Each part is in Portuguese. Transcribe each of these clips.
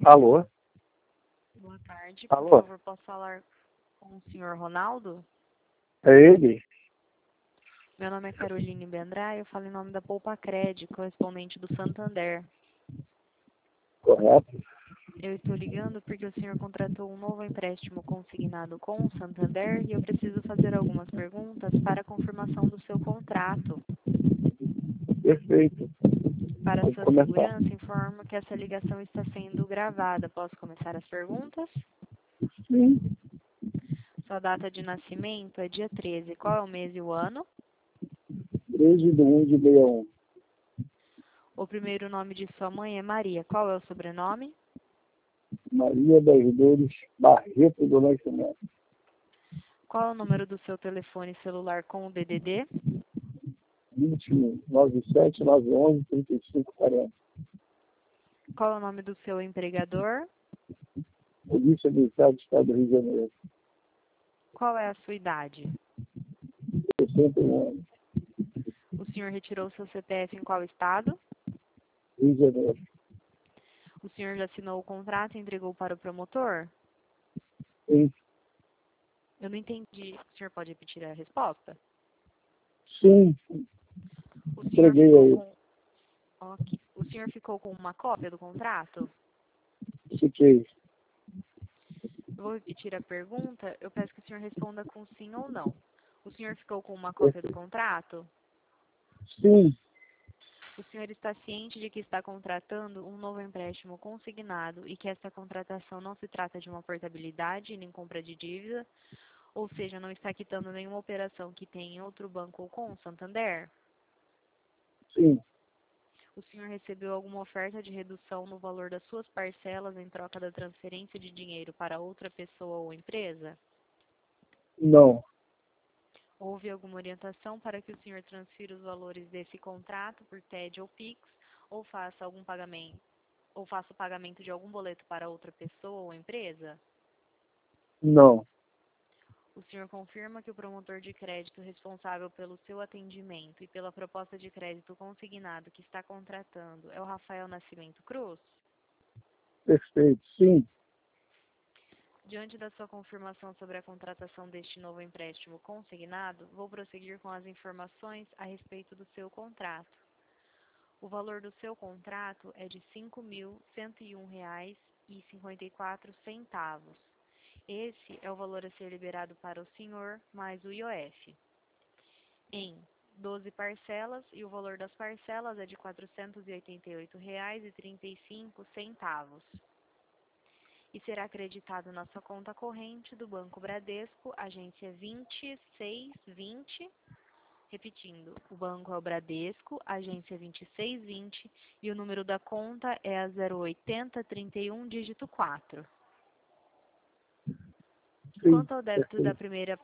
Alô? Boa tarde, por Alô? favor, posso falar com o senhor Ronaldo? É ele? Meu nome é Caroline Bendrai, eu falo em nome da Poupa Cred, correspondente do Santander. Correto? Eu estou ligando porque o senhor contratou um novo empréstimo consignado com o Santander e eu preciso fazer algumas perguntas para a confirmação do seu contrato. Perfeito. Para Pode sua começar. segurança, informo que essa ligação está sendo gravada. Posso começar as perguntas? Sim. Sua data de nascimento é dia 13. Qual é o mês e o ano? 13/1/61. O primeiro nome de sua mãe é Maria. Qual é o sobrenome? Maria das Dores Barreto do Nascimento. Qual é o número do seu telefone celular com o DDD? 21 97 911 3540. Qual é o nome do seu empregador? Polícia Militar do Estado do Rio de Janeiro. Qual é a sua idade? 61 anos. O senhor retirou seu CPF em qual estado? Rio de Janeiro. O senhor já assinou o contrato e entregou para o promotor? Sim. Eu não entendi. O senhor pode repetir a resposta? Sim. O senhor Entreguei ficou aí. com... Ok. O senhor ficou com uma cópia do contrato? Fiquei. Eu vou repetir a pergunta. Eu peço que o senhor responda com sim ou não. O senhor ficou com uma cópia do contrato? Sim. O senhor está ciente de que está contratando um novo empréstimo consignado e que essa contratação não se trata de uma portabilidade nem compra de dívida, ou seja, não está quitando nenhuma operação que tem em outro banco ou com o Santander? Sim. O senhor recebeu alguma oferta de redução no valor das suas parcelas em troca da transferência de dinheiro para outra pessoa ou empresa? Não. Houve alguma orientação para que o senhor transfira os valores desse contrato por TED ou PIX ou faça algum pagamento? Ou faça o pagamento de algum boleto para outra pessoa ou empresa? Não. O senhor confirma que o promotor de crédito responsável pelo seu atendimento e pela proposta de crédito consignado que está contratando é o Rafael Nascimento Cruz? Perfeito. Sim. Diante da sua confirmação sobre a contratação deste novo empréstimo consignado, vou prosseguir com as informações a respeito do seu contrato. O valor do seu contrato é de R$ 5.101,54. Esse é o valor a ser liberado para o senhor, mais o IOF, em 12 parcelas, e o valor das parcelas é de R$ 488,35. E será acreditado na sua conta corrente do Banco Bradesco, agência 2620. Repetindo, o banco é o Bradesco, agência 2620, e o número da conta é a 08031, dígito 4. Sim. Quanto ao débito da Perfeito. primeira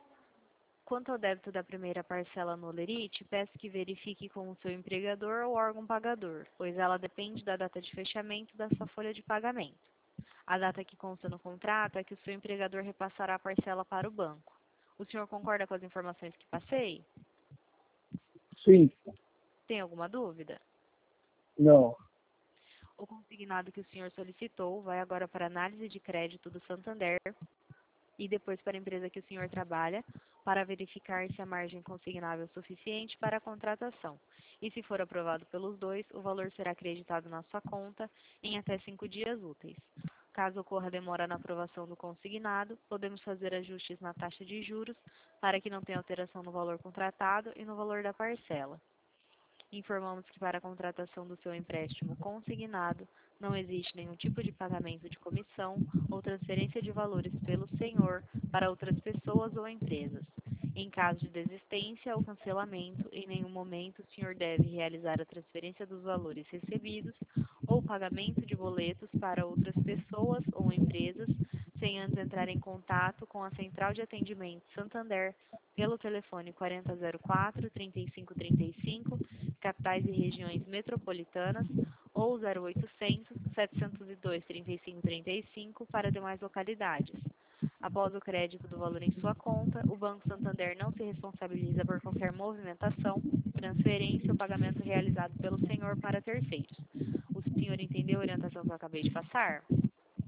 parcela no Olerite, peço que verifique com o seu empregador ou órgão pagador, pois ela depende da data de fechamento da sua folha de pagamento. A data que consta no contrato é que o seu empregador repassará a parcela para o banco. O senhor concorda com as informações que passei? Sim. Tem alguma dúvida? Não. O consignado que o senhor solicitou vai agora para análise de crédito do Santander e depois para a empresa que o senhor trabalha, para verificar se a margem consignável é suficiente para a contratação. E se for aprovado pelos dois, o valor será acreditado na sua conta em até 5 dias úteis. Caso ocorra demora na aprovação do consignado, podemos fazer ajustes na taxa de juros para que não tenha alteração no valor contratado e no valor da parcela. Informamos que para a contratação do seu empréstimo consignado, não existe nenhum tipo de pagamento de comissão ou transferência de valores pelo senhor para outras pessoas ou empresas. Em caso de desistência ou cancelamento, em nenhum momento o senhor deve realizar a transferência dos valores recebidos ou pagamento de boletos para outras pessoas ou empresas, sem antes entrar em contato com a Central de Atendimento Santander pelo telefone 4004-3535, capitais e regiões metropolitanas, ou 0800 702 3535 para demais localidades. Após o crédito do valor em sua conta, o Banco Santander não se responsabiliza por qualquer movimentação, transferência ou pagamento realizado pelo senhor para terceiros. O senhor entendeu a orientação que eu acabei de passar?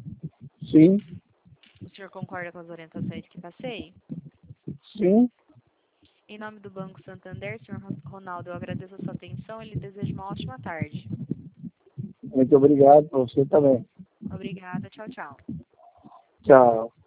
Sim, O senhor concorda com as orientações que passei? sim. Em nome do Banco Santander, senhor Ronaldo, eu agradeço a sua atenção e lhe desejo uma ótima tarde. Muito obrigado para você também. Obrigada, tchau, tchau. Tchau.